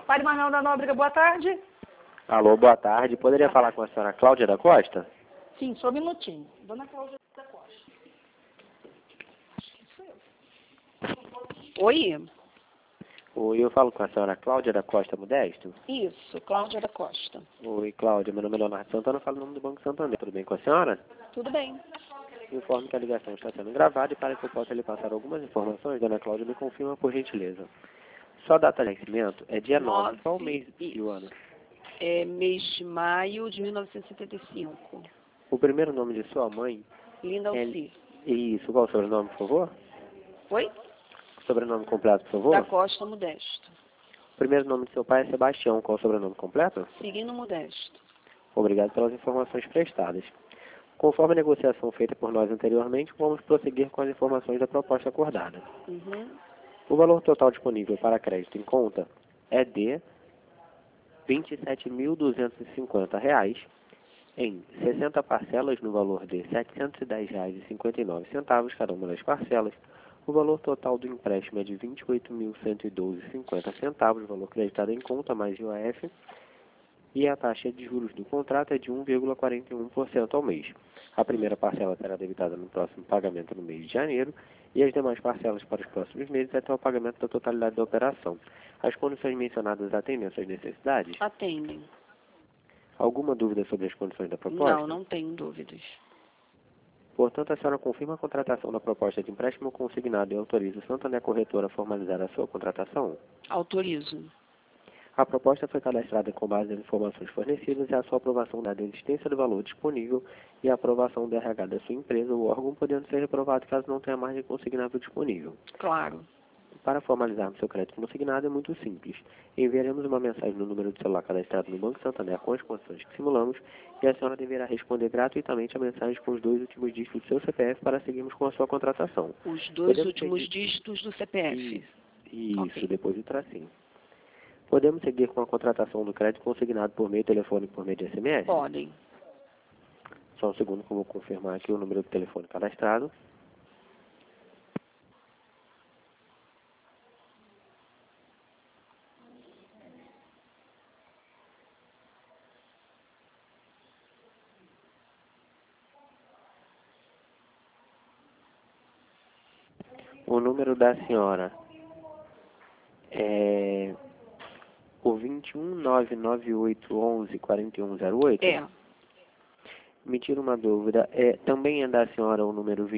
Padre Manuel da Nóbrega, boa tarde. Alô, boa tarde. Poderia falar com a senhora Cláudia da Costa? Sim, só um minutinho. Dona Cláudia da Costa. Oi? Oi, eu falo com a senhora Cláudia da Costa Modesto? Isso, Cláudia da Costa. Oi, Cláudia. Meu nome é Leonardo Santana, eu falo em nome do Banco Santander. Tudo bem com a senhora? Tudo bem. Informo que a ligação está sendo gravada e para que eu possa lhe passar algumas informações, dona Cláudia me confirma por gentileza. Sua data de nascimento é dia 9, qual o mês e o ano? É mês de maio de 1975. O primeiro nome de sua mãe Linda é... Alci. Isso, qual o sobrenome, por favor? Oi? Sobrenome completo, por Da favor? Costa Modesto. O primeiro nome de seu pai é Sebastião, qual o sobrenome completo? Seguindo Modesto. Obrigado pelas informações prestadas. Conforme a negociação feita por nós anteriormente, vamos prosseguir com as informações da proposta acordada. Uhum. O valor total disponível para crédito em conta é de R$ 27.250 em 60 parcelas no valor de R$ 710,59 cada uma das parcelas. O valor total do empréstimo é de R$ 28.112,50, o valor creditado em conta mais IOF, e a taxa de juros do contrato é de 1,41% ao mês. A primeira parcela será debitada no próximo pagamento no mês de janeiro e as demais parcelas para os próximos meses até o pagamento da totalidade da operação. As condições mencionadas atendem às suas necessidades? Atendem. Alguma dúvida sobre as condições da proposta? Não tenho dúvidas. Portanto, a senhora confirma a contratação da proposta de empréstimo consignado e autoriza o Santander Corretora a formalizar a sua contratação? Autorizo. A proposta foi cadastrada com base nas informações fornecidas e a sua aprovação da existência do valor disponível e a aprovação do RH da sua empresa ou órgão, podendo ser reprovado caso não tenha margem consignável disponível. Claro. Para formalizarmos seu crédito consignado é muito simples. Enviaremos uma mensagem no número de celular cadastrado no Banco Santander com as condições que simulamos e a senhora deverá responder gratuitamente a mensagem com os 2 últimos dígitos do seu CPF para seguirmos com a sua contratação. Os 2 últimos dígitos do CPF. Isso, Ok. depois do tracinho. Podemos seguir com a contratação do crédito consignado por meio telefônico por meio de SMS? Podem. Só um segundo que eu vou confirmar aqui o número do telefone cadastrado. O número da senhora é o 21998114108? É. Me tira uma dúvida, também é da senhora o número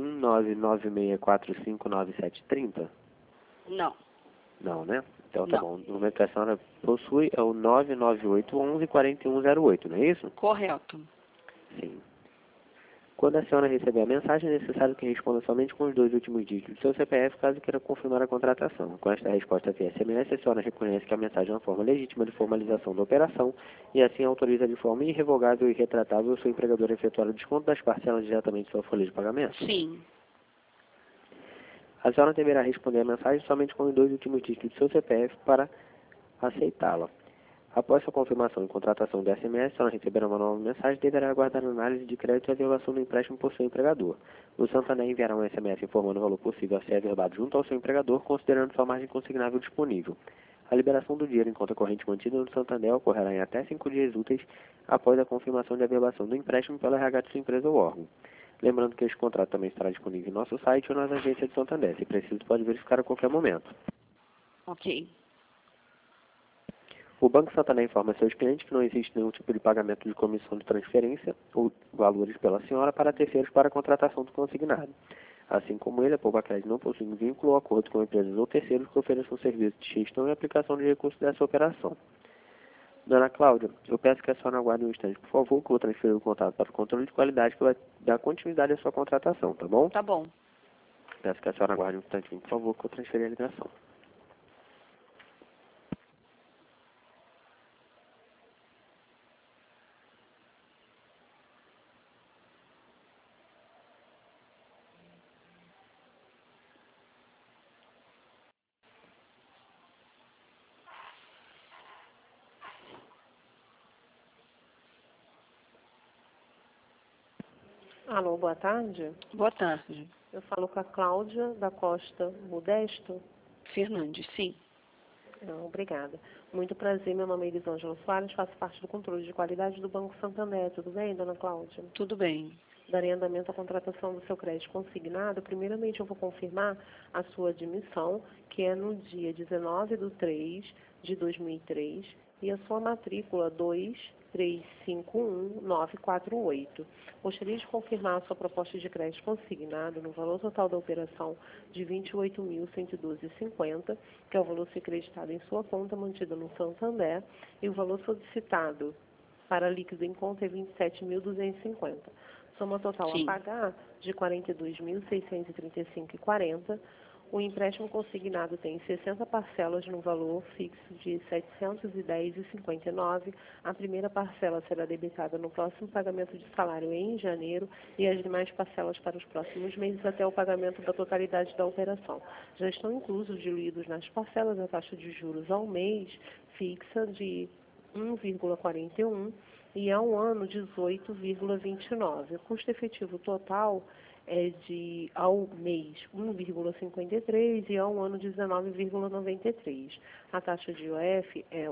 21996459730? Não. Não, né? Então tá Não. bom. O número que a senhora possui é o 998114108, não é isso? Correto. Sim. Quando a senhora receber a mensagem, é necessário que responda somente com os 2 últimos dígitos do seu CPF, caso queira confirmar a contratação. Com esta resposta via SMS, a senhora reconhece que a mensagem é uma forma legítima de formalização da operação e assim autoriza de forma irrevogável e retratável o seu empregador a efetuar o desconto das parcelas diretamente de sua folha de pagamento? Sim. A senhora deverá responder a mensagem somente com os 2 últimos dígitos do seu CPF para aceitá-la. Após sua confirmação e contratação do SMS, a senhora receberá uma nova mensagem e deverá aguardar a análise de crédito e a averbação do empréstimo por seu empregador. O Santander enviará um SMS informando o valor possível a ser averbado junto ao seu empregador, considerando sua margem consignável disponível. A liberação do dinheiro em conta corrente mantida no Santander ocorrerá em até 5 dias úteis após a confirmação de averbação do empréstimo pela RH de sua empresa ou órgão. Lembrando que este contrato também estará disponível em nosso site ou nas agências de Santander. Se preciso, pode verificar a qualquer momento. Ok. O Banco Santander informa seus clientes que não existe nenhum tipo de pagamento de comissão de transferência ou valores pela senhora para terceiros para a contratação do consignado. Assim como ele, a Poubacred não possui vínculo ou acordo com empresas ou terceiros que ofereçam serviço de gestão e aplicação de recursos dessa operação. Dona Cláudia, eu peço que a senhora aguarde um instante, por favor, que eu vou transferir o contato para o controle de qualidade que vai dar continuidade à sua contratação, tá bom? Tá bom. Peço que a senhora aguarde um instantinho, por favor, que eu transferi a ligação. Alô, boa tarde. Boa tarde. Eu falo com a Cláudia da Costa Modesto. Fernandes, sim. Não, obrigada. Muito prazer, meu nome é Elisângela Soares, faço parte do controle de qualidade do Banco Santander. Tudo bem, dona Cláudia? Tudo bem. Darei andamento à contratação do seu crédito consignado. Primeiramente, eu vou confirmar a sua admissão, que é no dia 19/3/2003, e a sua matrícula 2351948. Gostaria de confirmar a sua proposta de crédito consignado no valor total da operação de R$ 28.112,50, que é o valor ser creditado em sua conta mantida no Santander, e o valor solicitado para líquido em conta é R$ 27.250. Soma total a Sim. pagar de R$ 42.635,40. O empréstimo consignado tem 60 parcelas no valor fixo de R$ 710,59. A primeira parcela será debitada no próximo pagamento de salário em janeiro e as demais parcelas para os próximos meses até o pagamento da totalidade da operação. Já estão inclusos diluídos nas parcelas a taxa de juros ao mês fixa de 1,41 e ao ano 18,29. O custo efetivo total é de, ao mês, 1,53 e ao ano 19,93. A taxa de IOF é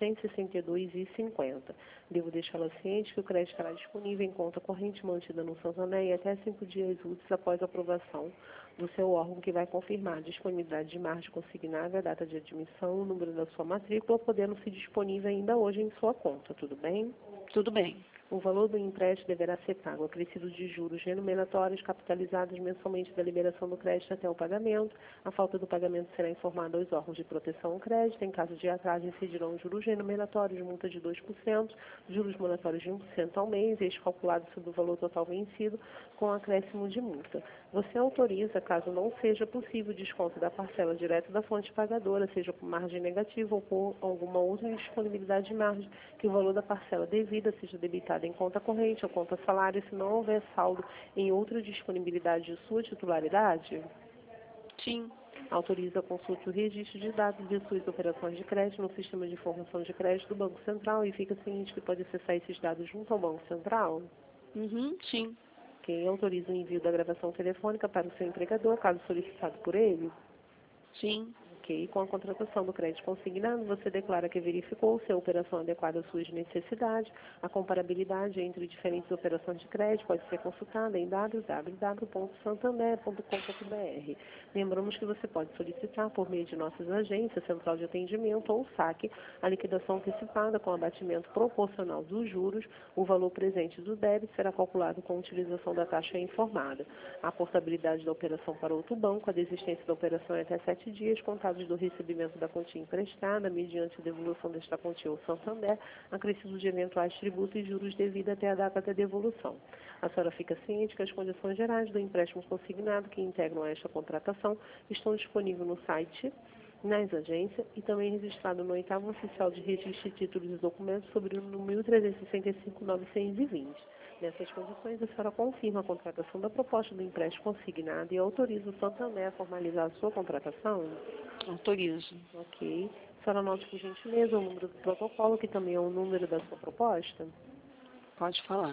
862,50. Devo deixá-la ciente que o crédito estará disponível em conta corrente mantida no Santander e até 5 dias úteis após a aprovação do seu órgão, que vai confirmar a disponibilidade de margem consignável, a data de admissão, o número da sua matrícula, podendo ser disponível ainda hoje em sua conta. Tudo bem? Tudo bem. O valor do empréstimo deverá ser pago acrescido de juros renumeratórios capitalizados mensalmente da liberação do crédito até o pagamento. A falta do pagamento será informada aos órgãos de proteção ao crédito. Em caso de atraso, incidirão juros renumeratórios, multa de 2%, juros moratórios de 1% ao mês, este calculado sobre o valor total vencido, com acréscimo de multa. Você autoriza, caso não seja possível, o desconto da parcela direto da fonte pagadora, seja por margem negativa ou por alguma outra indisponibilidade de margem, que o valor da parcela devida seja debitado em conta corrente ou conta salário, se não houver saldo em outra disponibilidade de sua titularidade? Sim. Autoriza a consulta e o registro de dados de suas operações de crédito no sistema de informação de crédito do Banco Central e fica ciente que pode acessar esses dados junto ao Banco Central? Sim. Quem autoriza o envio da gravação telefônica para o seu empregador, caso solicitado por ele? Sim. Ok. Com a contratação do crédito consignado, você declara que verificou se a operação é adequada às suas necessidades. A comparabilidade entre diferentes operações de crédito pode ser consultada em www.santander.com.br. Lembramos que você pode solicitar, por meio de nossas agências, Central de Atendimento ou SAC, a liquidação antecipada com abatimento proporcional dos juros. O valor presente do débito será calculado com a utilização da taxa informada. A portabilidade da operação para outro banco, a desistência da operação é até 7 dias, contados do recebimento da quantia emprestada, mediante a devolução desta quantia ao Santander, acrescido de eventuais tributos e juros devidos até a data da devolução. A senhora fica ciente que as condições gerais do empréstimo consignado que integram esta contratação estão disponíveis no site, nas agências e também registrado no 8º Oficial de Registro de Títulos e Documentos sobre o número 1365-920. Nessas condições, a senhora confirma a contratação da proposta do empréstimo consignado e autoriza o Santander a formalizar a sua contratação? Autorizo. Ok. A senhora anote, por gentileza, o número do protocolo, que também é o número da sua proposta? Pode falar.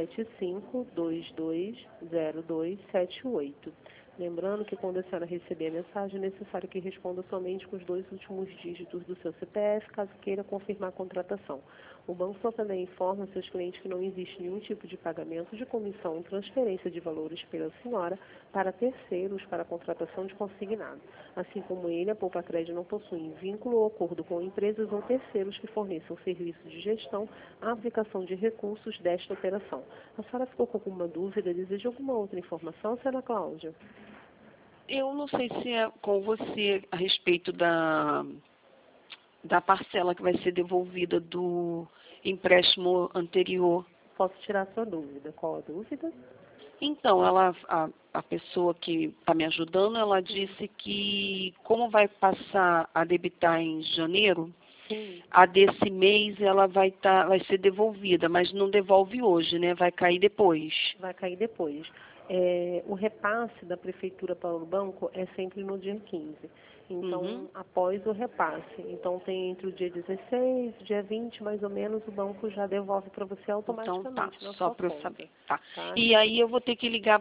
75220278. Lembrando que quando a senhora receber a mensagem, é necessário que responda somente com os 2 últimos dígitos do seu CPF, caso queira confirmar a contratação. O Banco Santander informa seus clientes que não existe nenhum tipo de pagamento de comissão ou transferência de valores pela senhora para terceiros para a contratação de consignado. Assim como ele, a Poupa Crédito não possui vínculo ou acordo com empresas ou terceiros que forneçam serviço de gestão à aplicação de recursos desta operação. A senhora ficou com alguma dúvida? Deseja alguma outra informação, senhora Cláudia? Eu não sei se é com você a respeito da parcela que vai ser devolvida do empréstimo anterior. Posso tirar a sua dúvida? Qual a dúvida? Então, a pessoa que está me ajudando, ela disse que como vai passar a debitar em janeiro, Sim. a desse mês ela vai ser devolvida, mas não devolve hoje, né? Vai cair depois. Vai cair depois. O repasse da prefeitura para o banco é sempre no dia 15. Então, após o repasse. Então, tem entre o dia 16 e o dia 20, mais ou menos, o banco já devolve para você automaticamente Então, tá, na só sua para eu conta. saber. Tá. Tá? E aí eu vou ter que ligar,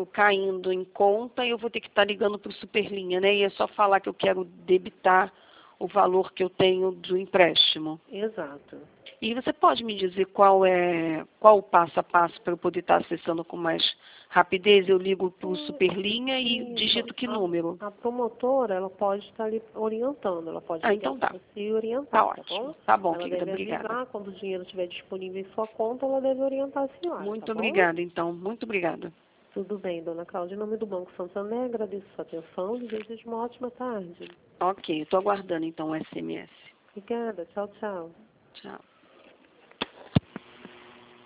caindo em conta, eu vou ter que estar ligando para o Superlinha, né? E é só falar que eu quero debitar o valor que eu tenho do empréstimo. Exato. E você pode me dizer qual o passo a passo para eu poder estar acessando com mais rapidez? Eu ligo para o Superlinha e Isso. digito que número? A promotora, ela pode estar ali orientando, ela pode Ah, ligar então tá. para você e orientar, Tá tá ótimo. bom? Tá bom, Ela querida. deve Obrigada. avisar quando o dinheiro estiver disponível em sua conta, ela deve orientar a senhora, Muito tá bom? obrigada, então. Muito obrigada. Tudo bem, dona Cláudia. Em nome do Banco Santander, agradeço sua atenção e desejo uma ótima tarde. Ok, estou aguardando então o SMS. Obrigada. Tchau, tchau. Tchau.